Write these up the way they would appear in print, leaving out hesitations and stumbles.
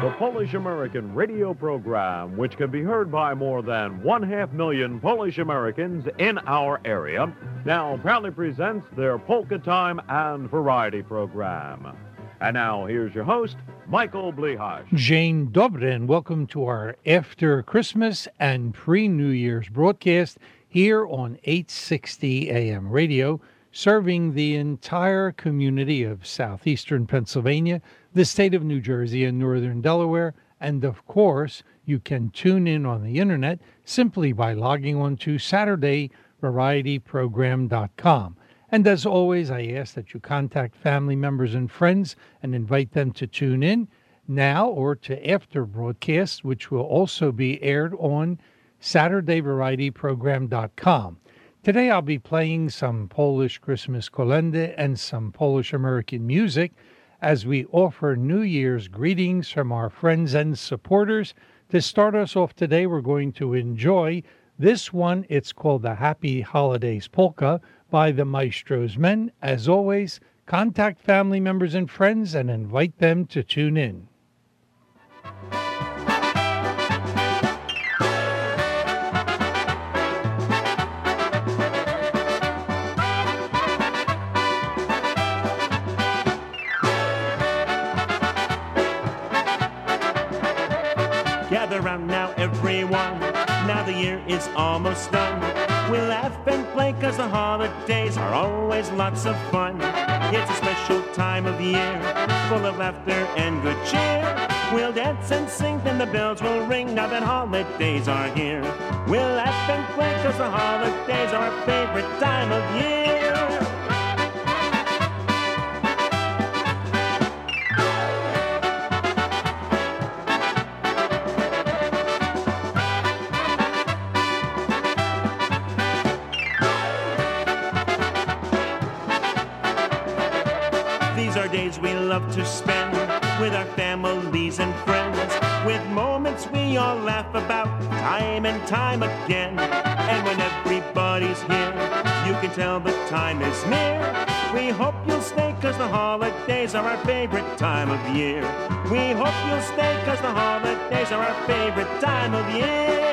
the Polish American radio program, which can be heard by more than 500,000 Polish Americans in our area, now proudly presents their Polka Time and Variety program. And now, here's your host, Michael Blihash. Dzień dobry, and welcome to our After Christmas and Pre-New Year's broadcast here on 860 AM radio, serving the entire community of southeastern Pennsylvania, the state of New Jersey, and northern Delaware. And of course, you can tune in on the internet simply by logging on to SaturdayVarietyProgram.com. And as always, I ask that you contact family members and friends and invite them to tune in now or to after broadcast, which will also be aired on SaturdayVarietyProgram.com. Today I'll be playing some Polish Christmas kolędy and some Polish American music as we offer New Year's greetings from our friends and supporters. To start us off today, we're going to enjoy this one. It's called the Happy Holidays Polka by the Maestro's Men. As always, contact family members and friends and invite them to tune in. Gather round now, everyone. Now the year is almost done. We'll laugh and play 'cause the holidays are always lots of fun. It's a special time of year, full of laughter and good cheer. We'll dance and sing, then the bells will ring now that holidays are here. We'll laugh and play 'cause the holidays are our favorite time of year. Days we love to spend with our families and friends, with moments we all laugh about time and time again. And when everybody's here, you can tell the time is near. We hope you'll stay 'cause the holidays are our favorite time of year. We hope you'll stay 'cause the holidays are our favorite time of year.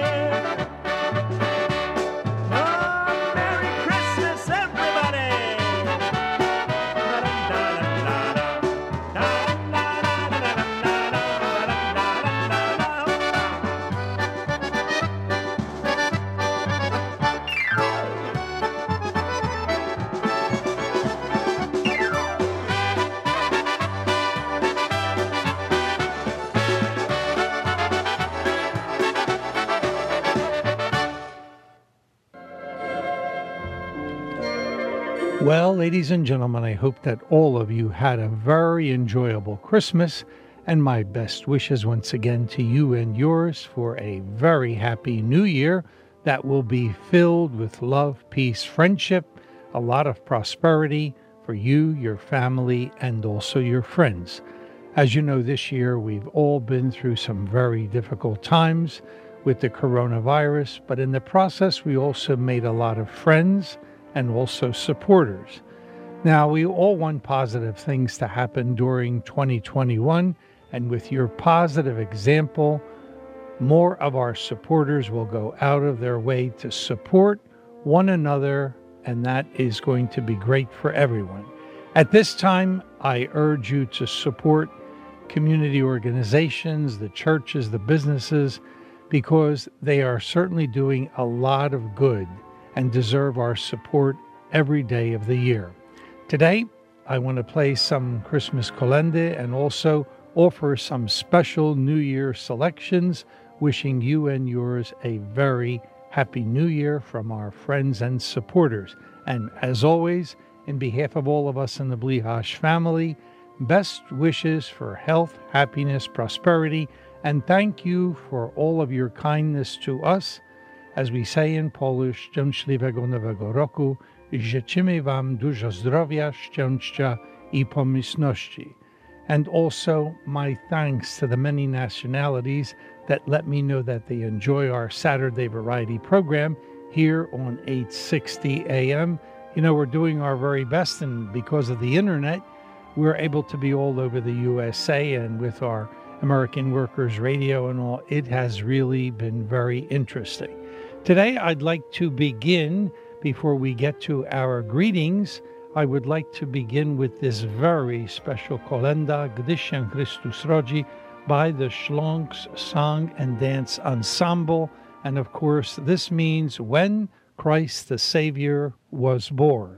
Well, ladies and gentlemen, I hope that all of you had a very enjoyable Christmas, and my best wishes once again to you and yours for a very happy new year that will be filled with love, peace, friendship, a lot of prosperity for you, your family, and also your friends. As you know, this year we've all been through some very difficult times with the coronavirus, but in the process we also made a lot of friends and also supporters. Now, we all want positive things to happen during 2021, and with your positive example, more of our supporters will go out of their way to support one another, and that is going to be great for everyone. At this time, I urge you to support community organizations, the churches, the businesses, because they are certainly doing a lot of good and deserve our support every day of the year. Today, I want to play some Christmas kolędy and also offer some special New Year selections, wishing you and yours a very happy New Year from our friends and supporters. And as always, in behalf of all of us in the Blihash family, best wishes for health, happiness, prosperity, and thank you for all of your kindness to us. As we say in Polish, Szczęśliwego Nowego Roku, życzymy wam dużo zdrowia, szczęścia I pomyślności. And also my thanks to the many nationalities that let me know that they enjoy our Saturday Variety program here on 860 AM. You know, we're doing our very best, and because of the internet, we're able to be all over the USA, and with our American Workers Radio and all. It has really been very interesting. Today, I'd like to begin, before we get to our greetings, I would like to begin with this very special kolenda, Gdysian Chrystus Rodzi, by the Schlonks Song and Dance Ensemble. And of course, this means when Christ the Savior was born.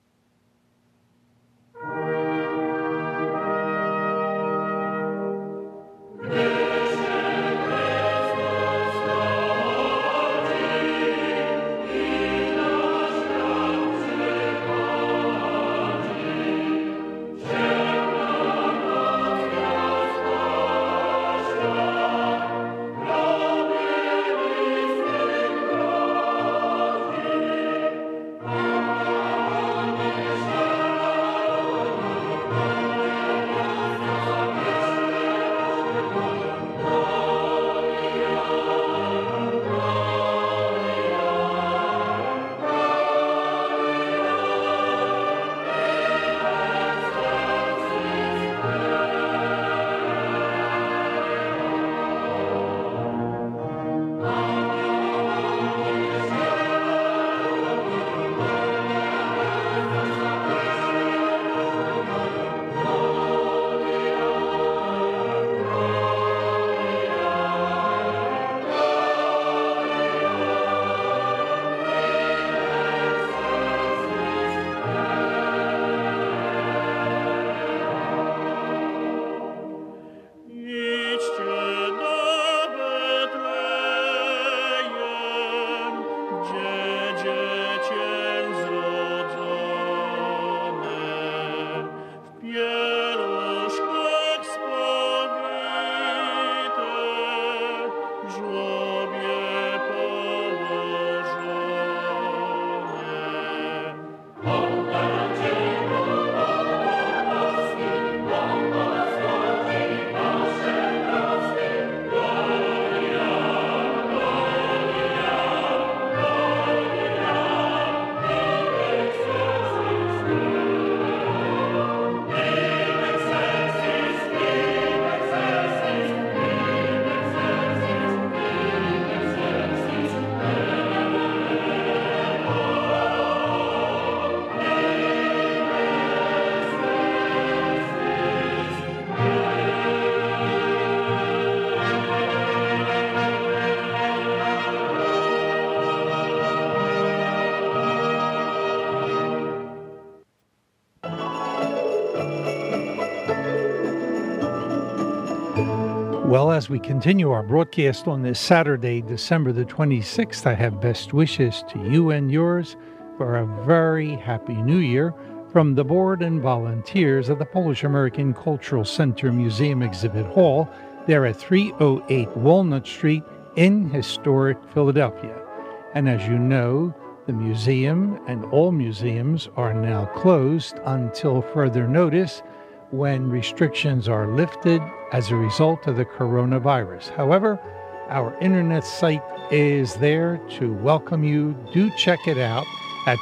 Well, as we continue our broadcast on this Saturday, December the 26th, I have best wishes to you and yours for a very happy new year from the board and volunteers of the Polish American Cultural Center Museum Exhibit Hall. They're at 308 Walnut Street in historic Philadelphia. And as you know, the museum and all museums are now closed until further notice when restrictions are lifted as a result of the coronavirus. However, our internet site is there to welcome you. Do check it out at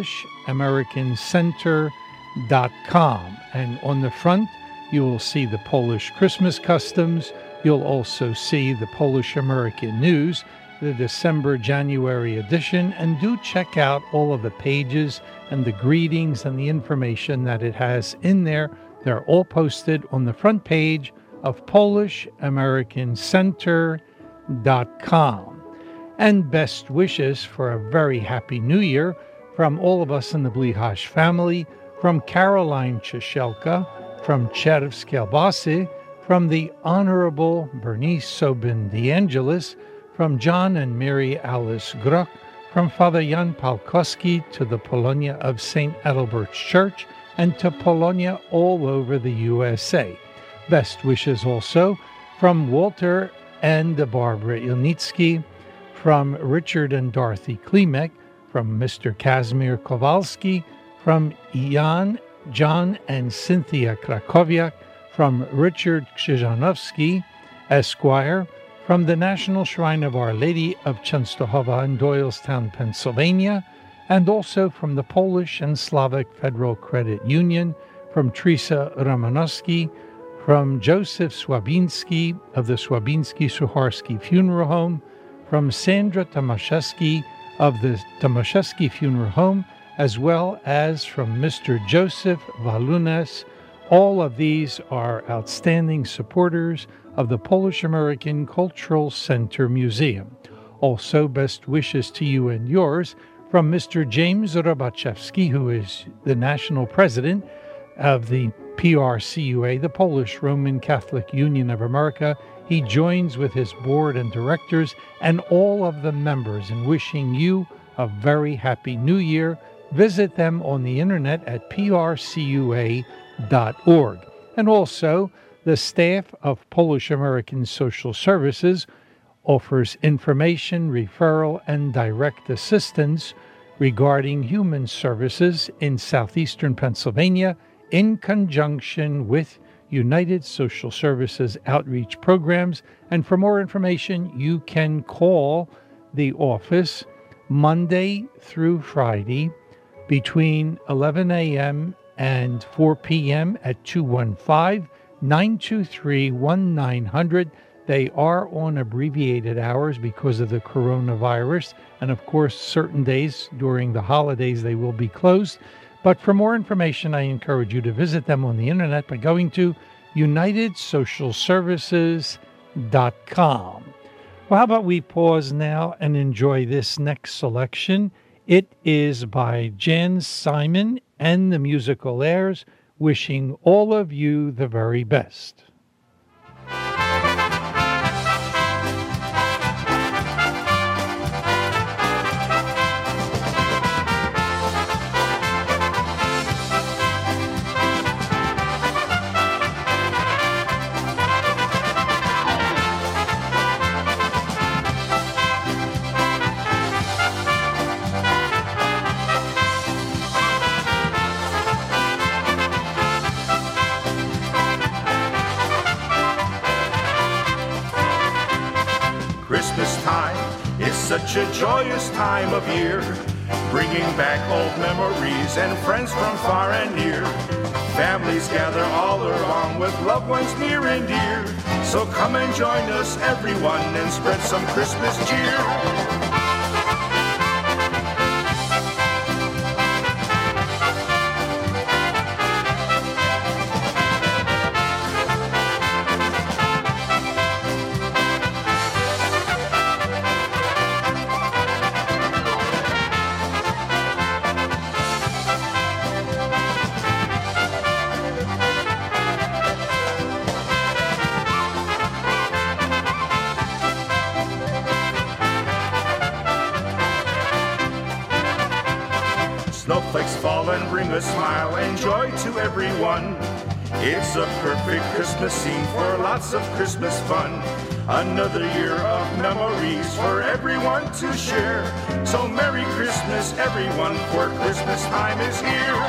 PolishAmericanCenter.com. And on the front, you will see the Polish Christmas customs. You'll also see the Polish American News, the December-January edition, and do check out all of the pages and the greetings and the information that it has in there. They're all posted on the front page of PolishAmericanCenter.com. And best wishes for a very happy new year from all of us in the Blihash family, from Caroline Cheshelka, from Cherv Skelbasi, from the Honorable Bernice Sobin DeAngelis, from John and Mary Alice Gruck, from Father Jan Palkowski to the Polonia of St. Adalbert's Church, and to Polonia all over the USA. Best wishes also from Walter and Barbara Ilnitsky, from Richard and Dorothy Klimek, from Mr. Kazimir Kowalski, from Jan, John and Cynthia Krakowiak, from Richard Krzyżanowski, Esquire, from the National Shrine of Our Lady of Częstochowa in Doylestown, Pennsylvania, and also from the Polish and Slavic Federal Credit Union, from Teresa Romanowski, from Joseph Swabinski of the Swabinski-Suharski Funeral Home, from Sandra Tomaszewski of the Tomaszewski Funeral Home, as well as from Mr. Joseph Walunas. All of these are outstanding supporters of the Polish American Cultural Center Museum. Also, best wishes to you and yours from Mr. James Robaczewski, who is the national president of the PRCUA, the Polish Roman Catholic Union of America. He joins with his board and directors and all of the members in wishing you a very happy new year. Visit them on the internet at prcua.org. And also, the staff of Polish American Social Services offers information, referral, and direct assistance regarding human services in southeastern Pennsylvania in conjunction with United Social Services outreach programs. And for more information, you can call the office Monday through Friday between 11 a.m. and 4 p.m. at 215-923-1900. They are on abbreviated hours because of the coronavirus. And of course, certain days during the holidays, they will be closed. But for more information, I encourage you to visit them on the internet by going to unitedsocialservices.com. Well, how about we pause now and enjoy this next selection? It is by Jan Simon and the Musical Airs, wishing all of you the very best. Such a joyous time of year, bringing back old memories and friends from far and near. Families gather all along with loved ones near and dear. So come and join us, everyone, and spread some Christmas cheer. Snowflakes fall and bring a smile and joy to everyone. It's a perfect Christmas scene for lots of Christmas fun. Another year of memories for everyone to share. So Merry Christmas, everyone, for Christmas time is here.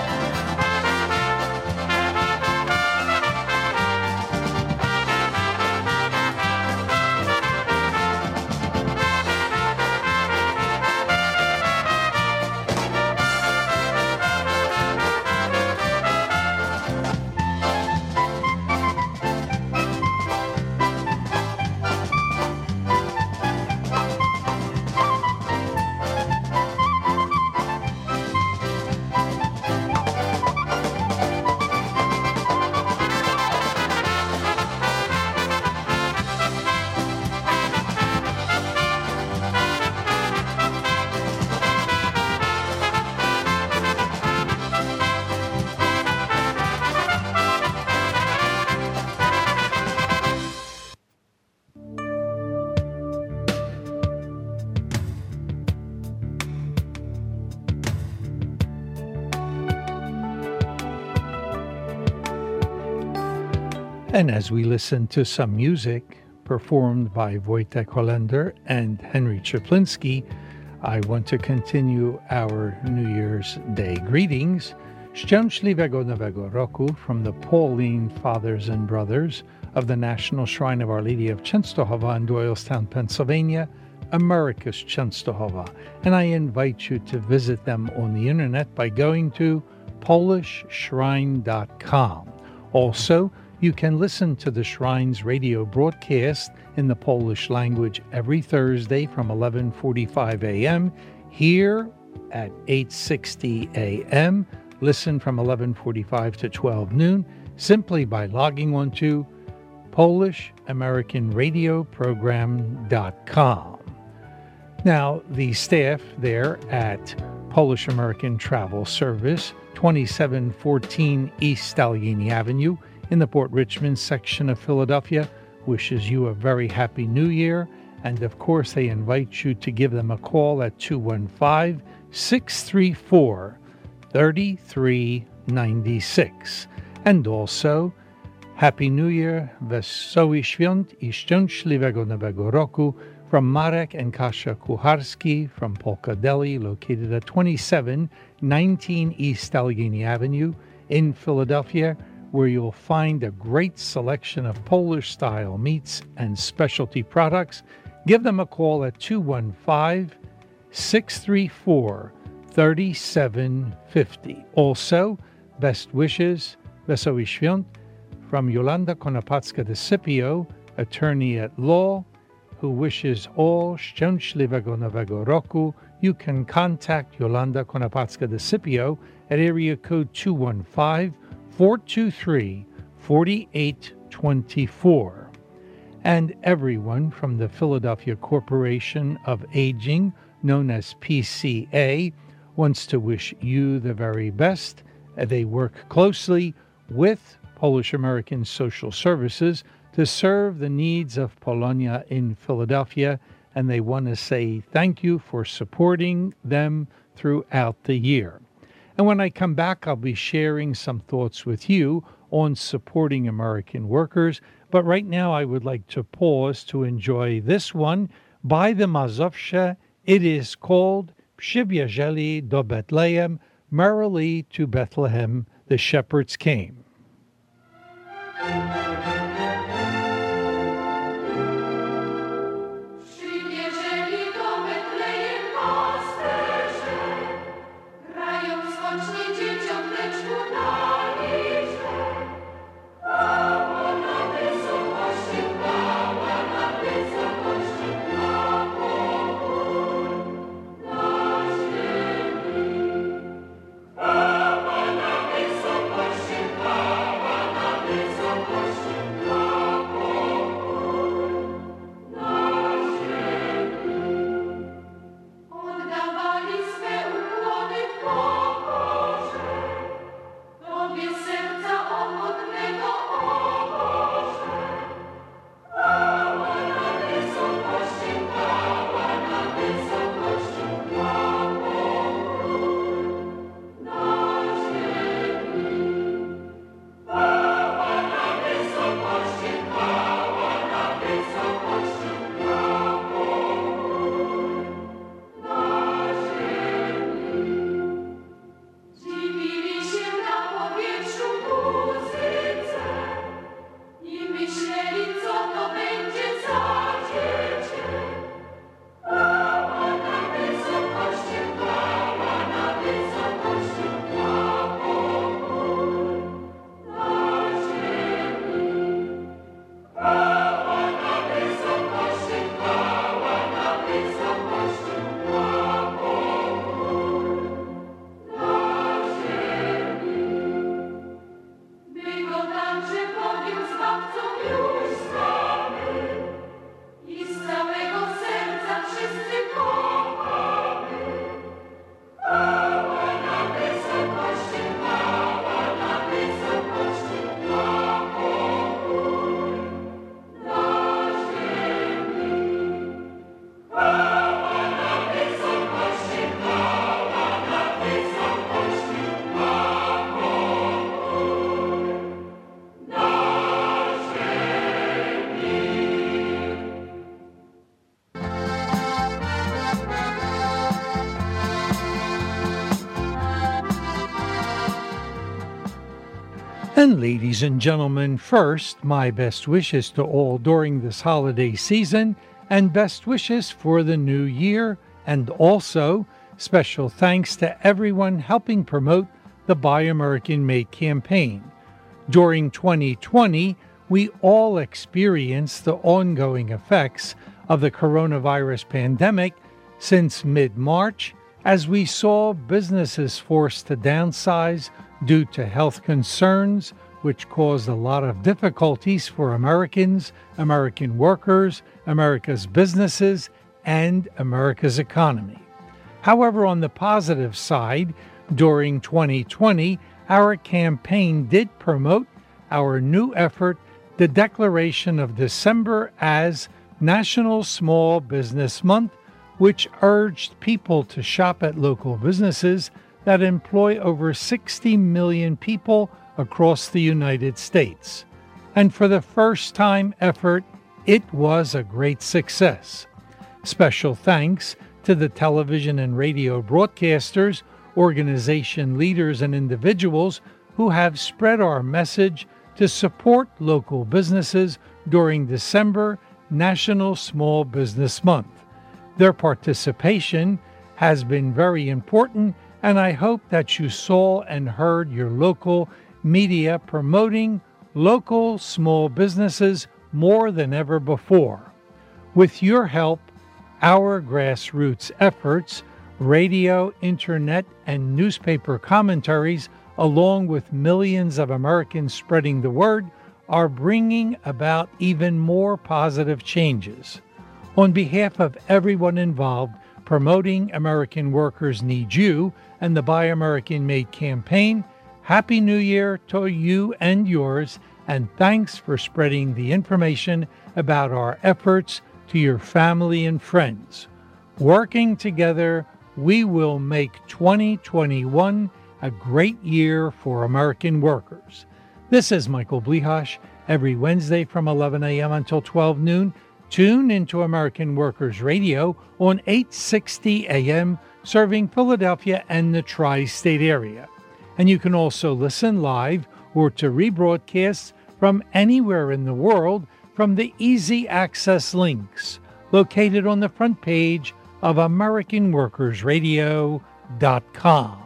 And as we listen to some music performed by Wojtek Holender and Henry Czaplinski, I want to continue our New Year's Day greetings. Szczęśliwego Nowego Roku from the Pauline Fathers and Brothers of the National Shrine of Our Lady of Częstochowa in Doylestown, Pennsylvania, America's Częstochowa. And I invite you to visit them on the internet by going to polishshrine.com. Also, You can listen to the Shrine's radio broadcast in the Polish language every Thursday from 11:45 a.m. here at 8:60 a.m. Listen from 11:45 to 12 noon simply by logging on to PolishAmericanRadioProgram.com. Now, the staff there at Polish American Travel Service, 2714 East Allegheny Avenue in the Port Richmond section of Philadelphia, wishes you a very happy New Year. And of course, they invite you to give them a call at 215-634-3396. And also, Happy New Year, Wesołych Świąt I Szczęśliwego Nowego Roku from Marek and Kasia Kucharski from Polka Deli, located at 2719 East Allegheny Avenue in Philadelphia, where you'll find a great selection of Polish-style meats and specialty products. Give them a call at 215-634-3750. Also, best wishes, Wesołych Świąt, from Yolanda Konopacka-DeCipio, attorney at law, who wishes all Szczęśliwego Nowego Roku. You can contact Yolanda Konopacka-DeCipio at area code 215-423-4824. And everyone from the Philadelphia Corporation of Aging, known as PCA, wants to wish you the very best. They work closely with Polish American Social Services to serve the needs of Polonia in Philadelphia, and they want to say thank you for supporting them throughout the year. And when I come back, I'll be sharing some thoughts with you on supporting American workers. But right now, I would like to pause to enjoy this one by the Mazowsze. It is called Przywieźli do Bethlehem, Merrily to Bethlehem the Shepherds Came. And ladies and gentlemen, first, my best wishes to all during this holiday season and best wishes for the new year, and also special thanks to everyone helping promote the Buy American Made campaign. During 2020, we all experienced the ongoing effects of the coronavirus pandemic since mid-March, as we saw businesses forced to downsize due to health concerns, which caused a lot of difficulties for Americans, American workers, America's businesses, and America's economy. However, on the positive side, during 2020, our campaign did promote our new effort, the declaration of December as National Small Business Month, which urged people to shop at local businesses that employ over 60 million people across the United States. And for the first time effort, it was a great success. Special thanks to the television and radio broadcasters, organization leaders, and individuals who have spread our message to support local businesses during December National Small Business Month. Their participation has been very important, and I hope that you saw and heard your local media promoting local small businesses more than ever before. With your help, our grassroots efforts, radio, internet, and newspaper commentaries, along with millions of Americans spreading the word, are bringing about even more positive changes. On behalf of everyone involved, promoting American Workers Need You and the Buy American Made campaign, Happy New Year to you and yours, and thanks for spreading the information about our efforts to your family and friends. Working together, we will make 2021 a great year for American workers. This is Michael Blihash. Every Wednesday from 11 a.m. until 12 noon, tune into American Workers Radio on 860 a.m., serving Philadelphia and the tri-state area. And you can also listen live or to rebroadcasts from anywhere in the world from the easy access links located on the front page of AmericanWorkersRadio.com.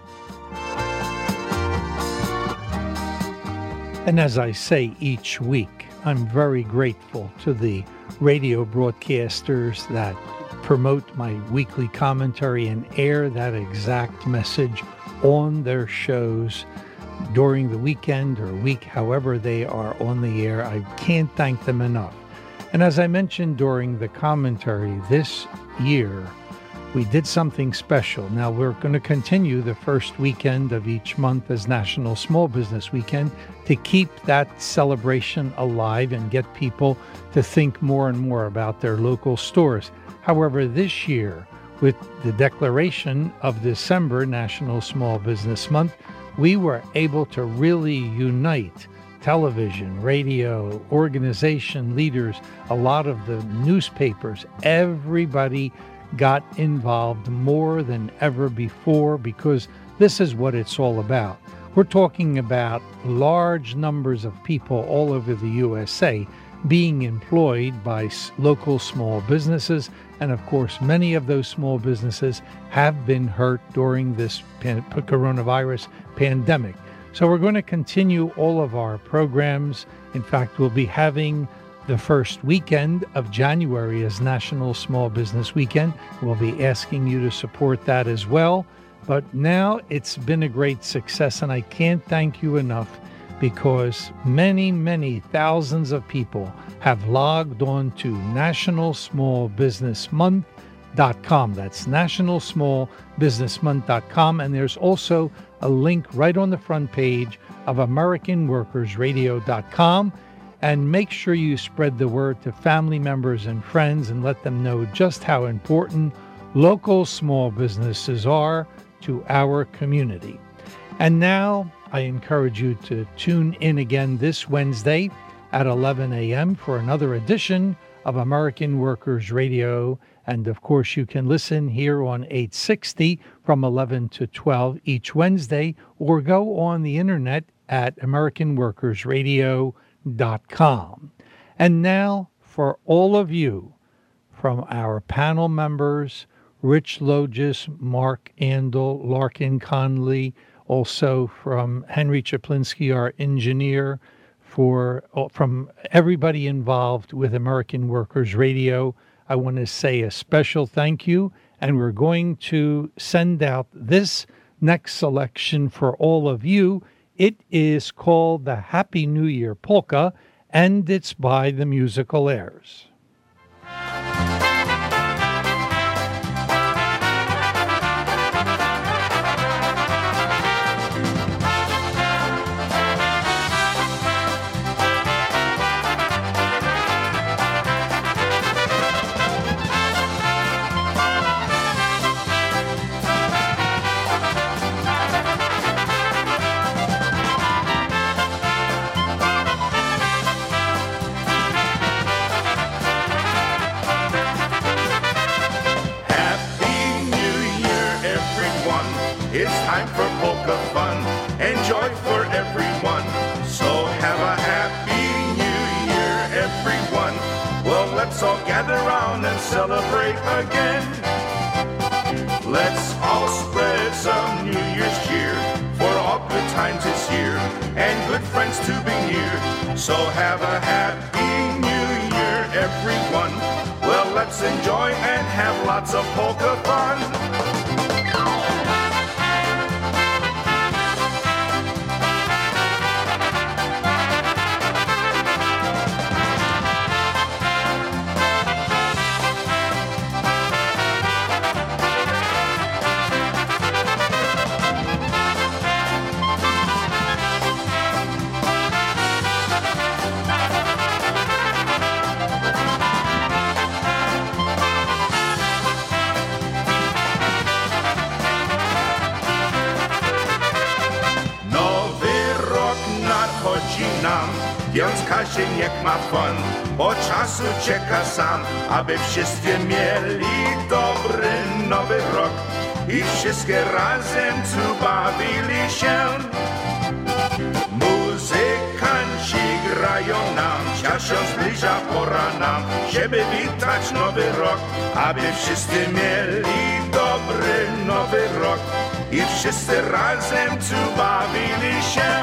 And as I say each week, I'm very grateful to the radio broadcasters that promote my weekly commentary and air that exact message on their shows during the weekend or week, however they are on the air. I can't thank them enough. And as I mentioned during the commentary, this year we did something special. Now we're going to continue the first weekend of each month as National Small Business Weekend to keep that celebration alive and get people to think more and more about their local stores. However, this year, with the declaration of December National Small Business Month, we were able to really unite television, radio, organization leaders, a lot of the newspapers, everybody got involved more than ever before, because this is what it's all about. We're talking about large numbers of people all over the USA being employed by local small businesses, and of course many of those small businesses have been hurt during this coronavirus pandemic. So we're going to continue all of our programs. In fact, we'll be having the first weekend of January as National Small Business Weekend. We'll be asking you to support that as well. But now it's been a great success, and I can't thank you enough, because many, many thousands of people have logged on to nationalsmallbusinessmonth.com. That's nationalsmallbusinessmonth.com. And there's also a link right on the front page of AmericanWorkersRadio.com. And make sure you spread the word to family members and friends and let them know just how important local small businesses are to our community. And now I encourage you to tune in again this Wednesday at 11 a.m. for another edition of American Workers Radio. And of course, you can listen here on 860 from 11 to 12 each Wednesday, or go on the internet at AmericanWorkersRadio.com. And now, for all of you, from our panel members, Rich Logis, Mark Andel, Larkin Conley, also from Henry Chaplinsky, our engineer, from everybody involved with American Workers Radio. I want to say a special thank you, and we're going to send out this next selection for all of you. It is called the Happy New Year Polka, and it's by the Musical Airs. It's time for polka fun and joy for everyone. So have a happy new year, everyone. Well, let's all gather round and celebrate again. Let's all spread some New Year's cheer for all good times this year and good friends to be near. So have a happy new year, everyone. Well, let's enjoy and have lots of polka fun. Więc każdy niech ma fun, bo czasu czeka sam, aby wszyscy mieli dobry nowy rok i wszystkie razem tu bawili się. Muzykanci grają nam, czas się zbliża pora nam, żeby witać nowy rok, aby wszyscy mieli dobry nowy rok i wszyscy razem tu bawili się.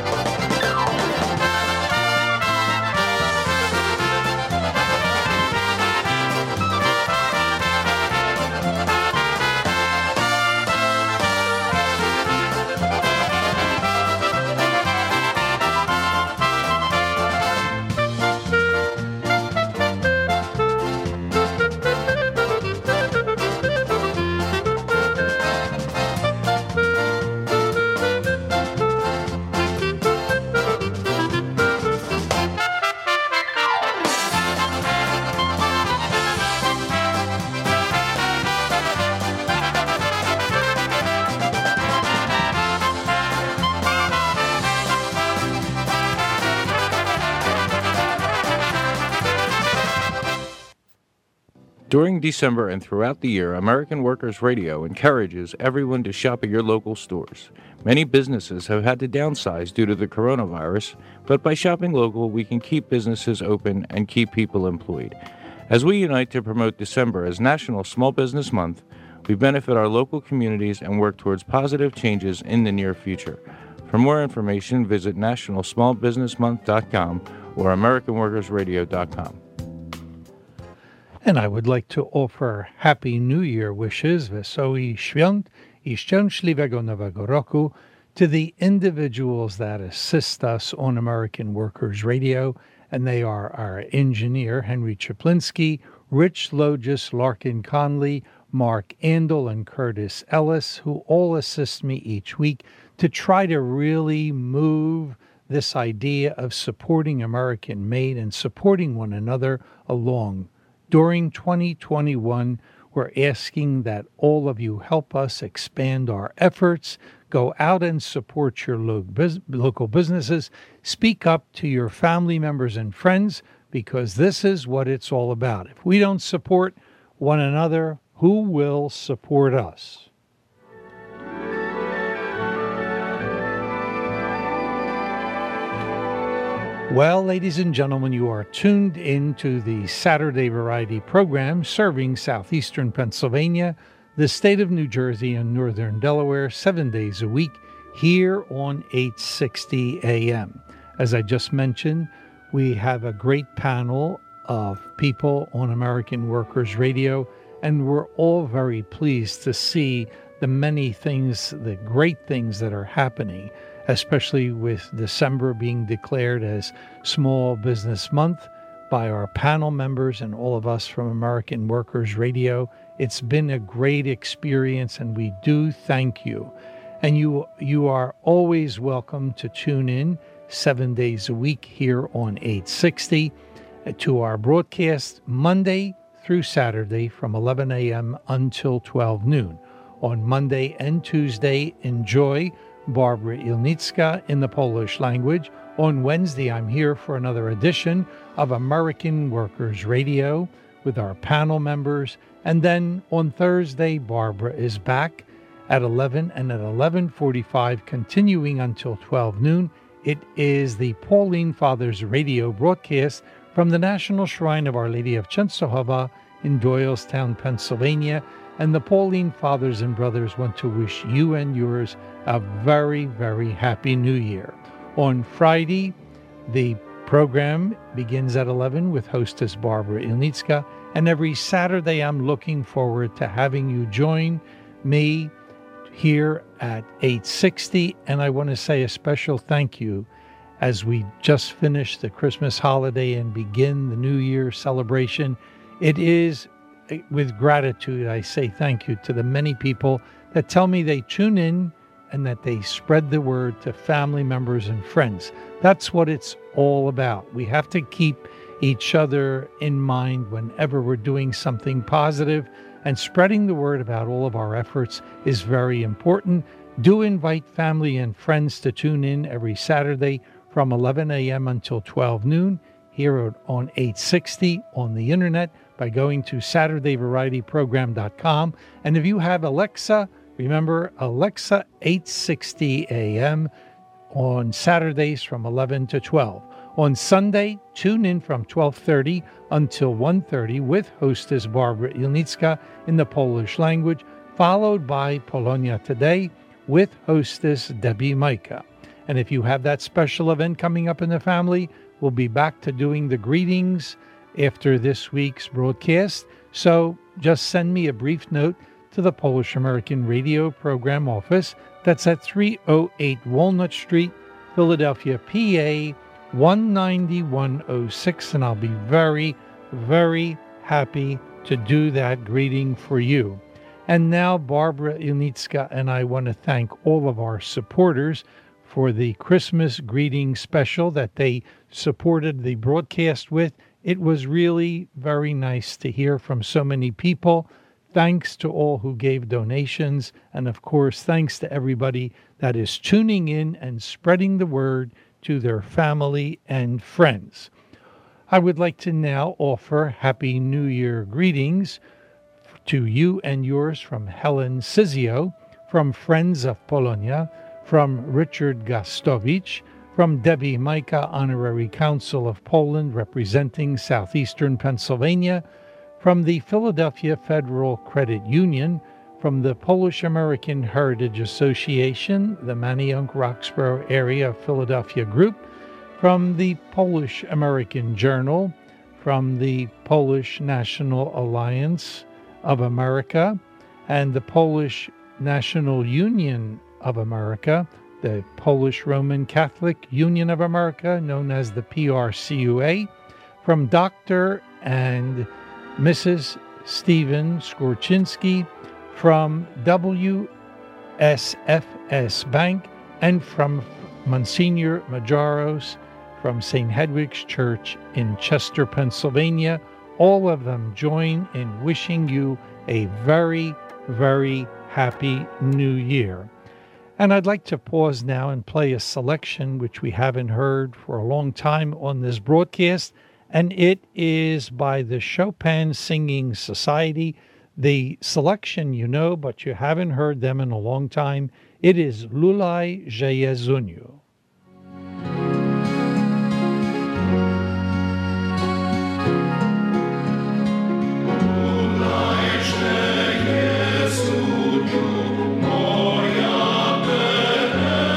During December and throughout the year, American Workers Radio encourages everyone to shop at your local stores. Many businesses have had to downsize due to the coronavirus, but by shopping local, we can keep businesses open and keep people employed. As we unite to promote December as National Small Business Month, we benefit our local communities and work towards positive changes in the near future. For more information, visit nationalsmallbusinessmonth.com or americanworkersradio.com. And I would like to offer Happy New Year wishes, Wesołych Świąt I Szczęśliwego Nowego Roku, to the individuals that assist us on American Workers Radio, and they are our engineer, Henry Chaplinsky, Rich Logis, Larkin Conley, Mark Andel, and Curtis Ellis, who all assist me each week to try to really move this idea of supporting American-made and supporting one another along. During 2021, we're asking that all of you help us expand our efforts, go out and support your local businesses, speak up to your family members and friends, because this is what it's all about. If we don't support one another, who will support us? Well, ladies and gentlemen, you are tuned into the Saturday Variety program serving southeastern Pennsylvania, the state of New Jersey, and northern Delaware 7 days a week here on 860 AM. As I just mentioned, we have a great panel of people on American Workers Radio, and we're all very pleased to see the many things, the great things that are happening, especially with December being declared as Small Business Month by our panel members and all of us from American Workers Radio. It's been a great experience, and we do thank you. And you are always welcome to tune in 7 days a week here on 860 to our broadcast Monday through Saturday from 11 a.m. until 12 noon. On Monday and Tuesday, enjoy Barbara Ilnicka in the Polish language. On Wednesday, I'm here for another edition of American Workers Radio with our panel members. And then on Thursday, Barbara is back at 11 and at 11:45, continuing until 12 noon. It is the Pauline Fathers Radio broadcast from the National Shrine of Our Lady of Czestochowa in Doylestown, Pennsylvania. And the Pauline Fathers and Brothers want to wish you and yours a very, very happy New Year. On Friday, the program begins at 11 with hostess Barbara Ilnicka. And every Saturday, I'm looking forward to having you join me here at 860. And I want to say a special thank you as we just finished the Christmas holiday and begin the New Year celebration. It is with gratitude I say thank you to the many people that tell me they tune in and that they spread the word to family members and friends. That's what it's all about. We have to keep each other in mind whenever we're doing something positive, and spreading the word about all of our efforts is very important. Do invite family and friends to tune in every Saturday from 11 a.m. until 12 noon here on 860 on the internet by going to SaturdayVarietyProgram.com. And if you have Alexa, remember Alexa 860 AM on Saturdays from 11 to 12. On Sunday, tune in from 12:30 until 1:30 with hostess Barbara Ilnicka in the Polish language, followed by Polonia Today with hostess Debbie Majka. And if you have that special event coming up in the family, we'll be back to doing the greetings after this week's broadcast. So just send me a brief note to the Polish American Radio Program Office. That's at 308 Walnut Street, Philadelphia, PA 19106, and I'll be very, very happy to do that greeting for you. And now Barbara Ilnicka and I want to thank all of our supporters for the Christmas greeting special that they supported the broadcast with. It was really very nice to hear from so many people. Thanks to all who gave donations, and of course, thanks to everybody that is tuning in and spreading the word to their family and friends. I would like to now offer Happy New Year greetings to you and yours from Helen Sizio, from Friends of Polonia, from Richard Gastowicz, from Debbie Majka, Honorary Consul of Poland representing Southeastern Pennsylvania, from the Philadelphia Federal Credit Union, from the Polish American Heritage Association, the Manayunk-Roxborough area of Philadelphia group, from the Polish American Journal, from the Polish National Alliance of America, and the Polish National Union of America, the Polish Roman Catholic Union of America, known as the PRCUA, from Dr. and Mrs. Stephen Skorczynski, from WSFS Bank, and from Monsignor Majaros from St. Hedwig's Church in Chester, Pennsylvania. All of them join in wishing you a very, very happy New Year. And I'd like to pause now and play a selection which we haven't heard for a long time on this broadcast, and it is by the Chopin Singing Society. The selection you know, but you haven't heard them in a long time. It is Lulaj Jezuniu. Moja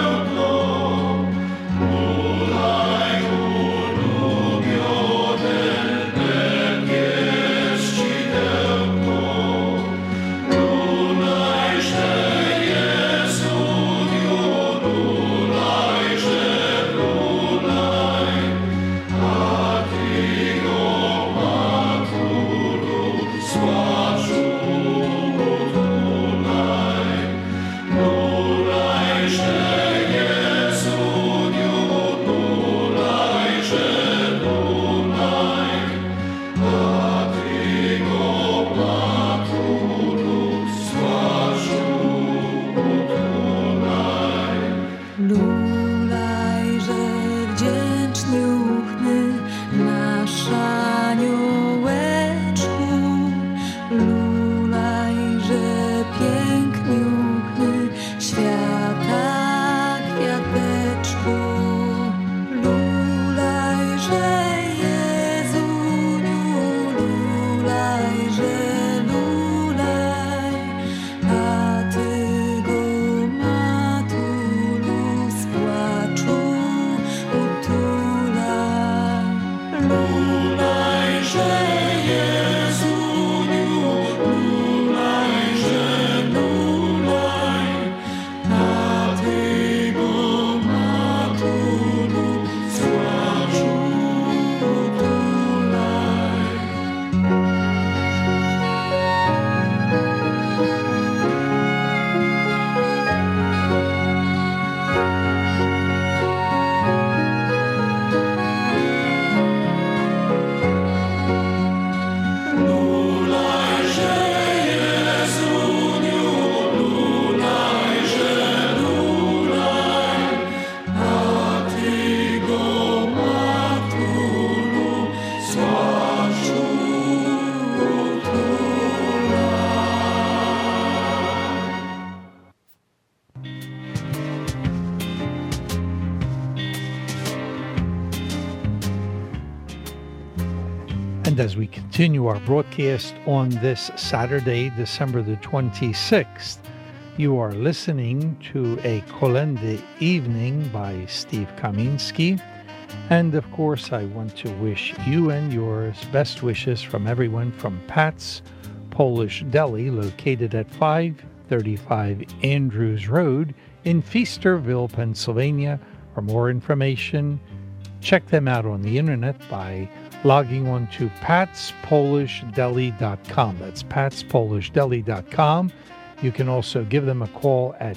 And as we continue our broadcast on this Saturday, December the 26th, you are listening to a Kolenda evening by Steve Kaminsky. And of course, I want to wish you and yours best wishes from everyone from Pat's Polish Deli, located at 535 Andrews Road in Feasterville, Pennsylvania. For more information, check them out on the internet by logging on to patspolishdeli.com. That's patspolishdeli.com. You can also give them a call at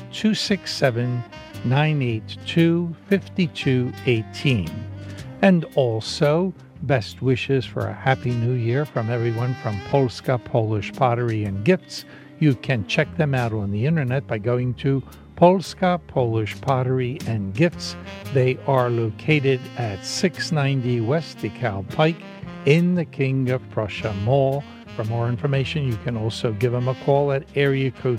267-982-5218. And also, best wishes for a Happy New Year from everyone from Polska Polish Pottery and Gifts. You can check them out on the internet by going to Polska Polish Pottery and Gifts. They are located at 690 West DeKalb Pike in the King of Prussia Mall. For more information, you can also give them a call at area code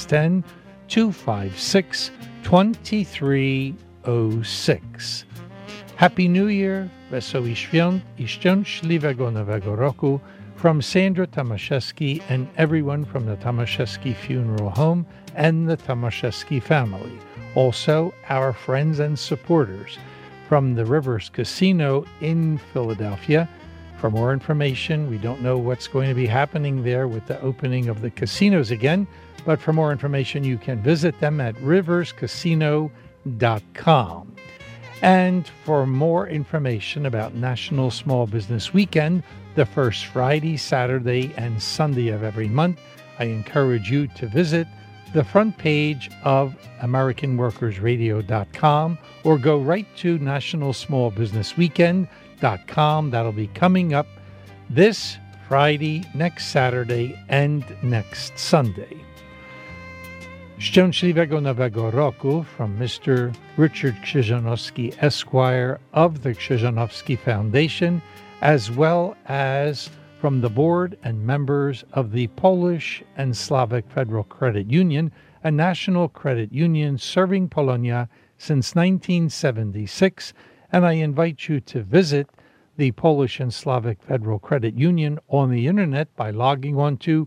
610-256-2306. Happy New Year, Wesołych Świąt I Szczęśliwego Nowego Roku from Sandra Tomaszewski and everyone from the Tomaszewski Funeral Home and the Tomaszewski family. Also, our friends and supporters from the Rivers Casino in Philadelphia. For more information, we don't know what's going to be happening there with the opening of the casinos again, but for more information, you can visit them at riverscasino.com. And for more information about National Small Business Weekend, the first Friday, Saturday, and Sunday of every month, I encourage you to visit the front page of AmericanWorkersRadio.com or go right to NationalSmallBusinessWeekend.com. That'll be coming up this Friday, next Saturday, and next Sunday. Szczęśliwego Nowego Roku from Mr. Richard Krzyżanowski, Esquire of the Krzyżanowski Foundation, as well as from the board and members of the Polish and Slavic Federal Credit Union, a national credit union serving Polonia since 1976, and I invite you to visit the Polish and Slavic Federal Credit Union on the internet by logging on to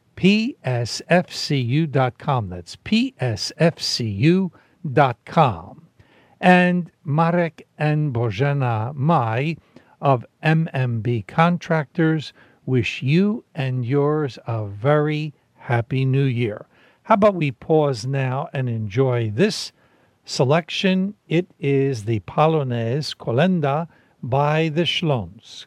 psfcu.com. That's psfcu.com. And Marek and Bożena Mai of MMB Contractors wish you and yours a very happy new year. How about we pause now and enjoy this selection? It is the Polonaise Kolenda by the Śląsk.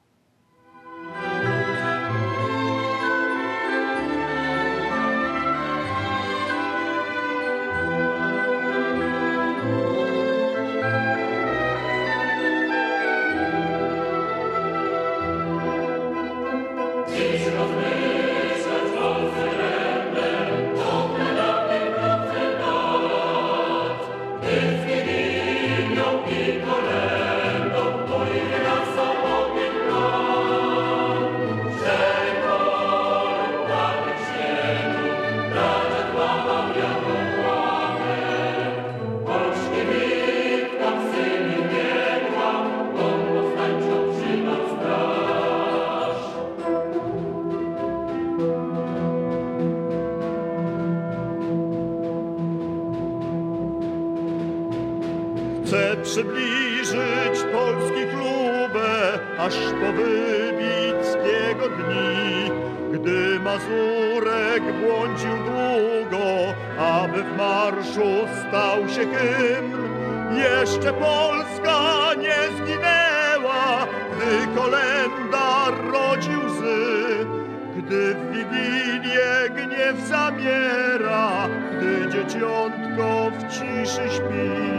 Chcę przybliżyć polski klubę, aż po Wybickiego dni, gdy Mazurek błądził długo, aby w marszu stał się hymn. Jeszcze Polska nie zginęła, gdy kolenda rodzi łzy, gdy w Wigilię gniew zamiera, gdy dzieciątko w ciszy śpi.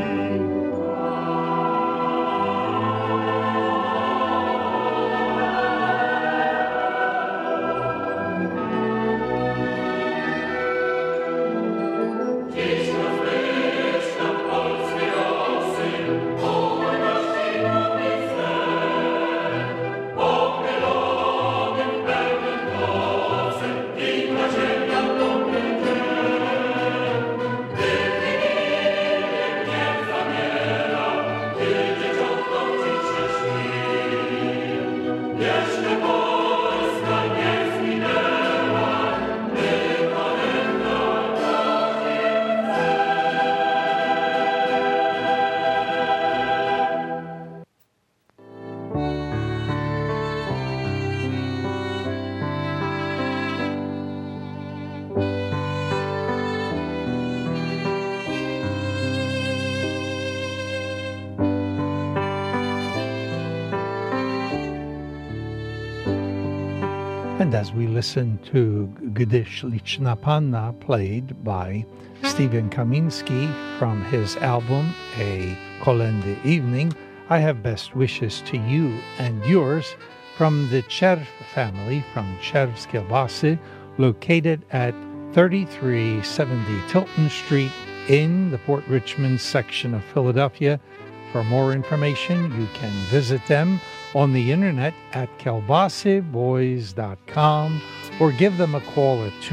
And as we listen to Gdyż Liczna Panna, played by Stephen Kamiński from his album A Kolędy Evening, I have best wishes to you and yours from the Czerw family from Czerw's Kielbasy, located at 3370 Tilton Street in the Port Richmond section of Philadelphia. For more information, you can visit them on the internet at kielbasyboys.com or give them a call at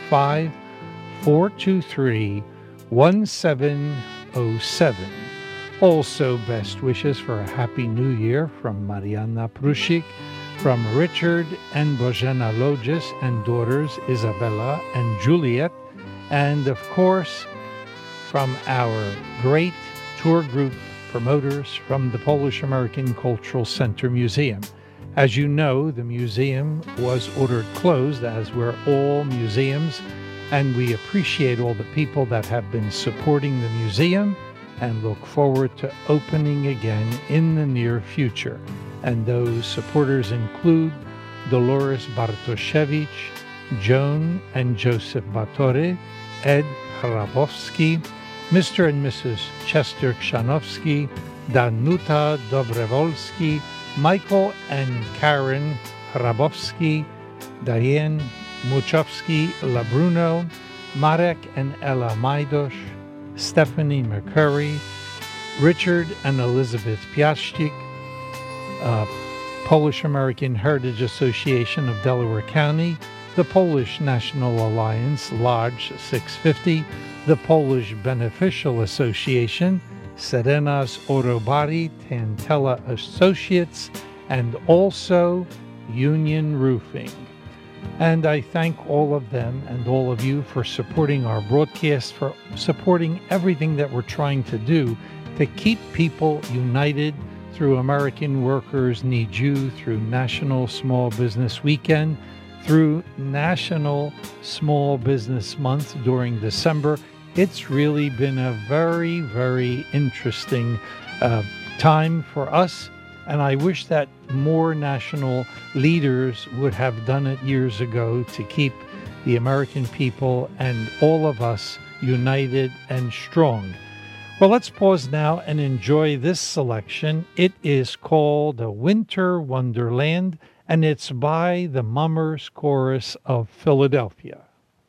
215-423-1707. Also, best wishes for a happy new year from Mariana Prusik, from Richard and Bożena Logis and daughters Isabella and Juliet, and of course from our great tour group promoters from the Polish American Cultural Center Museum. As you know, the museum was ordered closed, as were all museums, and we appreciate all the people that have been supporting the museum and look forward to opening again in the near future. And those supporters include Dolores Bartoszewicz, Joan and Joseph Batore, Ed Hrabowski, Mr. and Mrs. Chester Krzanowski, Danuta Dobrewolski, Michael and Karen Hrabowski, Diane Muchowski-Labruno, Marek and Ella Majdosz, Stephanie McCurry, Richard and Elizabeth Piaszczyk, Polish American Heritage Association of Delaware County, the Polish National Alliance, Lodge 650, the Polish Beneficial Association, Serenas Orobari Tantella Associates, and also Union Roofing. And I thank all of them and all of you for supporting our broadcast, for supporting everything that we're trying to do to keep people united through American Workers Need You, through National Small Business Weekend, through National Small Business Month during December. It's really been a very, very interesting time for us, and I wish that more national leaders would have done it years ago to keep the American people and all of us united and strong. Well, let's pause now and enjoy this selection. It is called A Winter Wonderland, and it's by the Mummers Chorus of Philadelphia.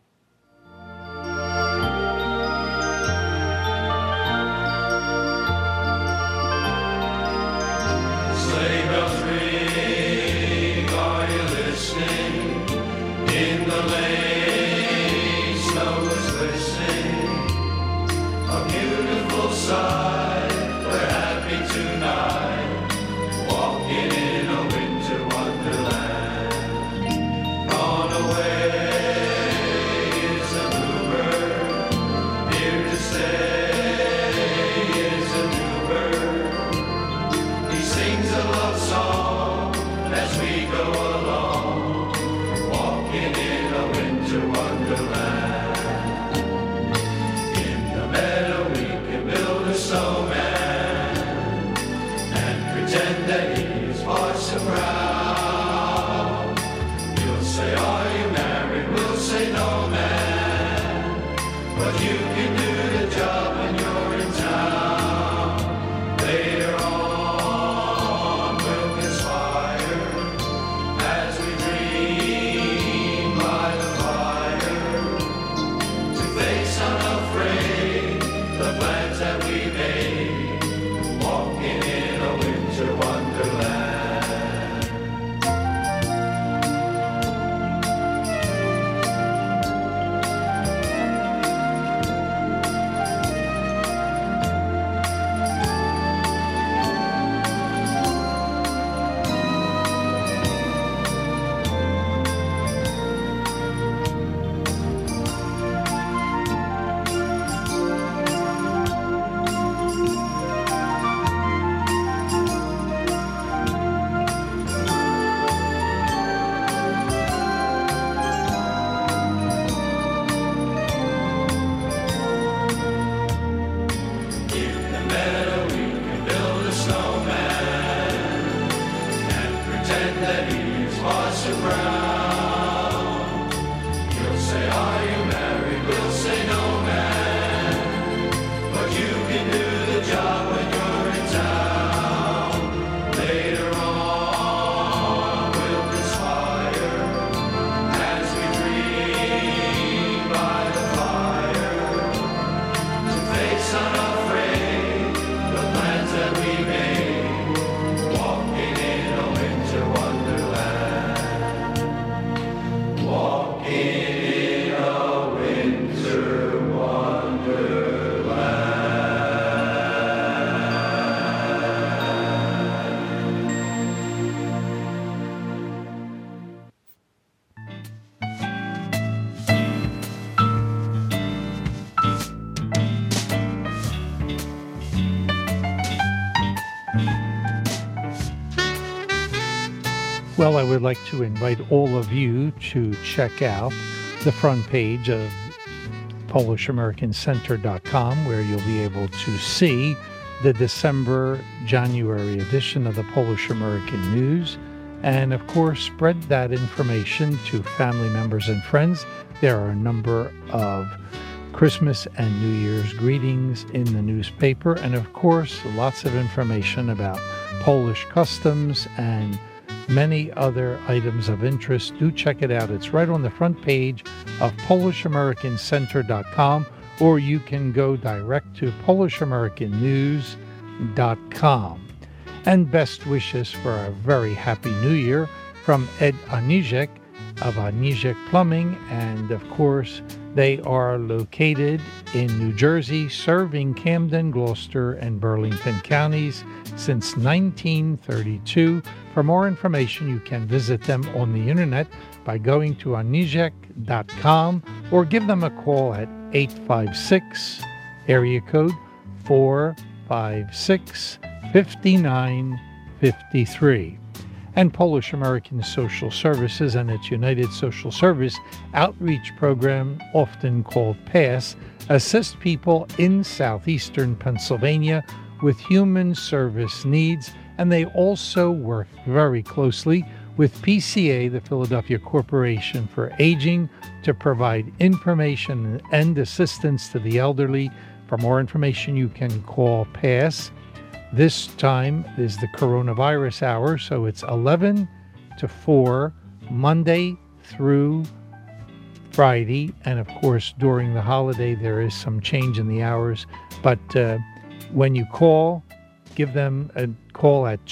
Sleigh bells ring, are you listening? In the lane, snow is glistening. A beautiful sight, we're happy tonight, walking in a winter wonderland. Gone away is a bluebird, here to stay is a new bird. He sings a love song as we go along, walking in a winter wonderland. In the meadow we can build a snowman and pretend that he is Parson Brown. He'll say, are you married? We'll say, no, man. But you can do the job when you're in town. Later on we'll conspire as we dream by the fire to face unafraid the plans that we made, walking in a winter wonderland. In the meadow we can build a snowman and pretend that he's Parson Brown. Well, I would like to invite all of you to check out the front page of PolishAmericanCenter.com, where you'll be able to see the December-January edition of the Polish American News. And of course, spread that information to family members and friends. There are a number of Christmas and New Year's greetings in the newspaper. And of course, lots of information about Polish customs and many other items of interest. Do check it out. It's right on the front page of PolishAmericanCenter.com, or you can go direct to PolishAmericanNews.com. And best wishes for a very happy new year from Ed Anizek of Anizek Plumbing. And of course, they are located in New Jersey, serving Camden, Gloucester, and Burlington counties since 1932. For more information, you can visit them on the internet by going to anizek.com or give them a call at 856 area code 456-5953. And Polish American Social Services and its United Social Service outreach program, often called PASS, assist people in southeastern Pennsylvania with human service needs, and they also work very closely with PCA, the Philadelphia Corporation for Aging, to provide information and assistance to the elderly. For more information, you can call PASS. This time is the coronavirus hour, so it's 11 to 4, Monday through Friday. And of course, during the holiday, there is some change in the hours. But when you call, give them a call at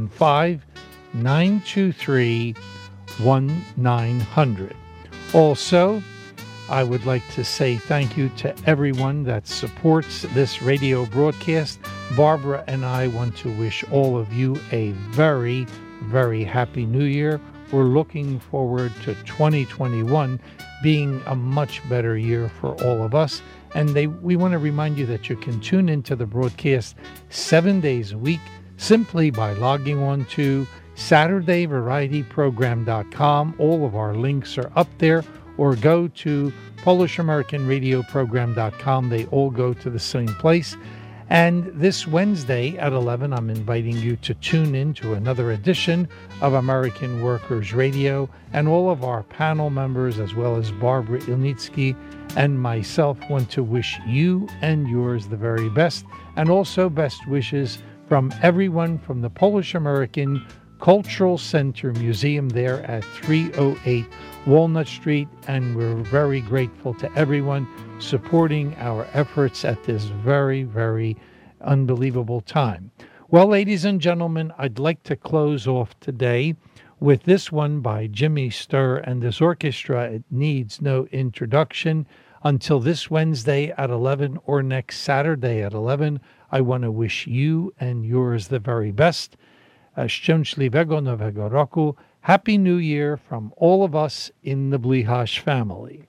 215-923-1900. Also, I would like to say thank you to everyone that supports this radio broadcast. Barbara and I want to wish all of you a very, very happy new year. We're looking forward to 2021 being a much better year for all of us. And we want to remind you that you can tune into the broadcast 7 days a week simply by logging on to SaturdayVarietyProgram.com. All of our links are up there. Or go to PolishAmericanRadioProgram.com. They all go to the same place. And this Wednesday at 11, I'm inviting you to tune in to another edition of American Workers Radio. And all of our panel members, as well as Barbara Ilnitsky and myself, want to wish you and yours the very best. And also best wishes from everyone from the Polish American Cultural Center Museum there at 308 Walnut Street, and we're very grateful to everyone supporting our efforts at this very, very unbelievable time. Well, ladies and gentlemen, I'd like to close off today with this one by Jimmy Sturr and his orchestra. It needs no introduction. Until this Wednesday at 11 or next Saturday at 11, I want to wish you and yours the very best. Szczęśliwego Nowego Roku. Happy New Year from all of us in the Blihash family.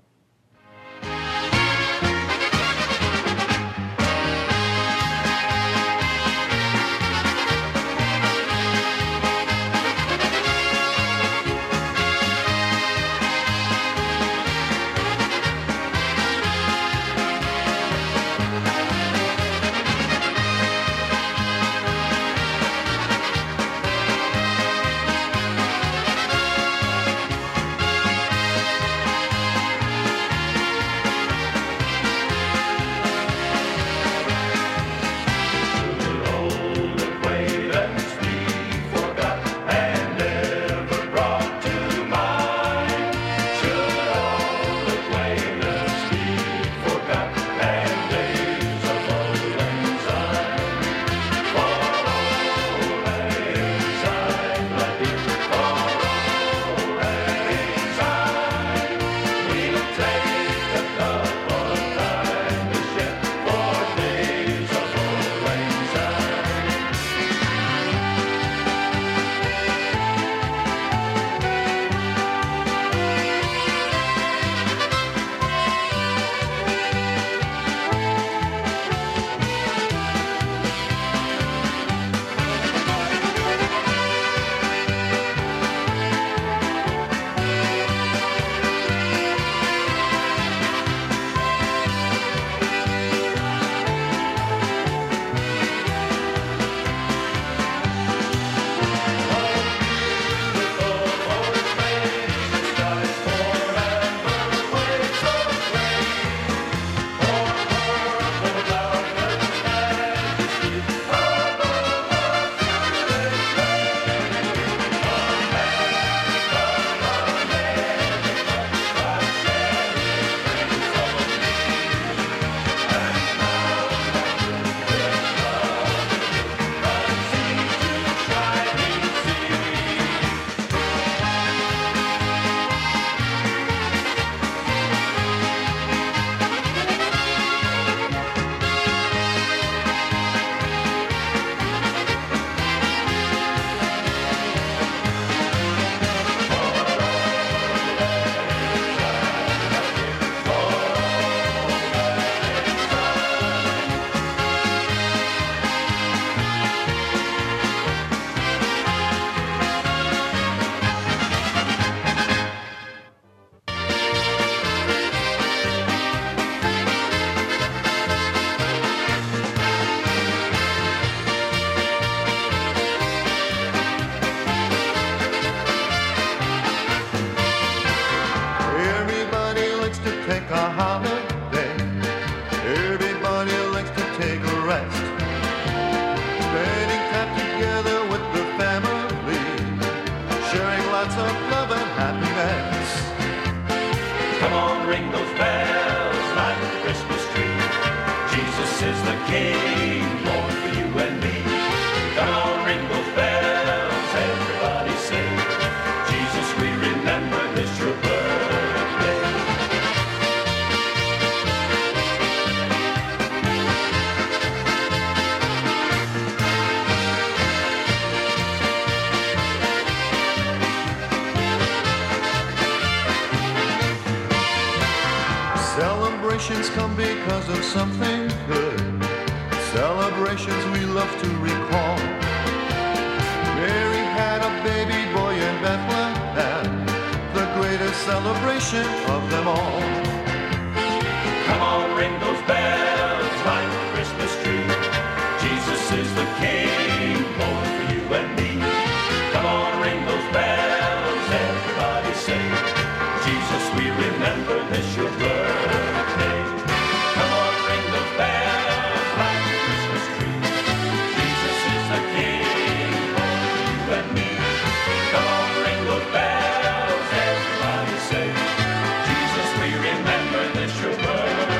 lots of love and happiness. Come on, ring those bells, light the Christmas tree. Jesus is the King, born for you and me. Come on, ring those bells, everybody sing. Jesus, we remember this your birthday. Celebrations come because of something good. Celebrations we love to recall. Mary had a baby boy in Bethlehem, the greatest celebration of them all. Come on, ring those bells, light the Christmas tree. Jesus is the King, born for you and me. Come on, ring those bells, everybody sing. Jesus, we remember this your birthday. Come on, ring those bells, light the Christmas tree. Jesus is the King, born for you and me. Come on, ring those bells, everybody sing. Jesus, we remember this your birthday.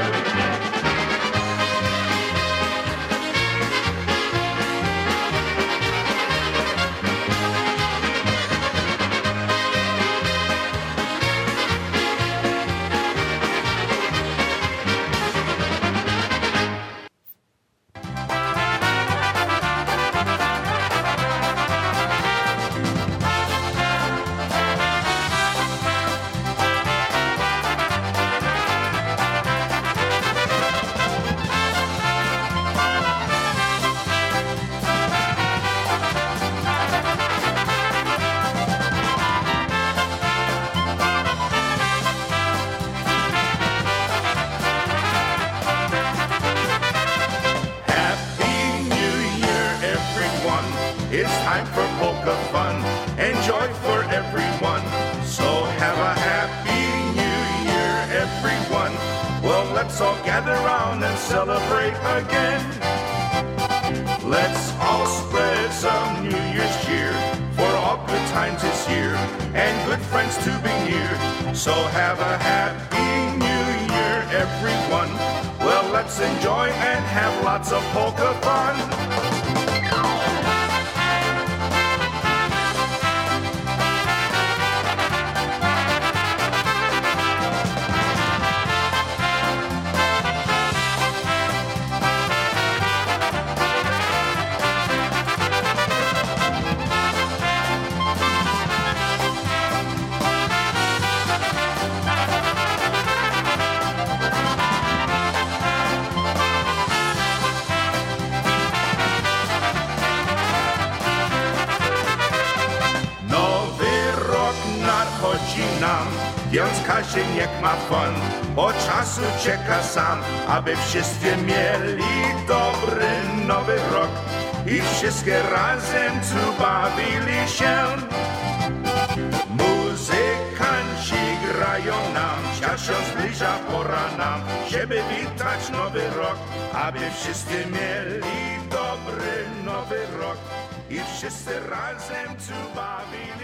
It's time for polka fun and joy for everyone. So have a happy new year, everyone. Well, let's all gather round and celebrate again. Let's all spread some New Year's cheer for all good times this year and good friends to be near. So have a happy new year, everyone. Well, let's enjoy and have lots of polka fun. Więc każdy niech ma fun, bo czasu czeka sam, aby wszyscy mieli dobry nowy rok i wszystkie razem tu bawili się. Muzykanci grają nam, czas się zbliża pora nam, żeby witać nowy rok, aby wszyscy mieli dobry nowy rok i wszyscy razem tu bawili się.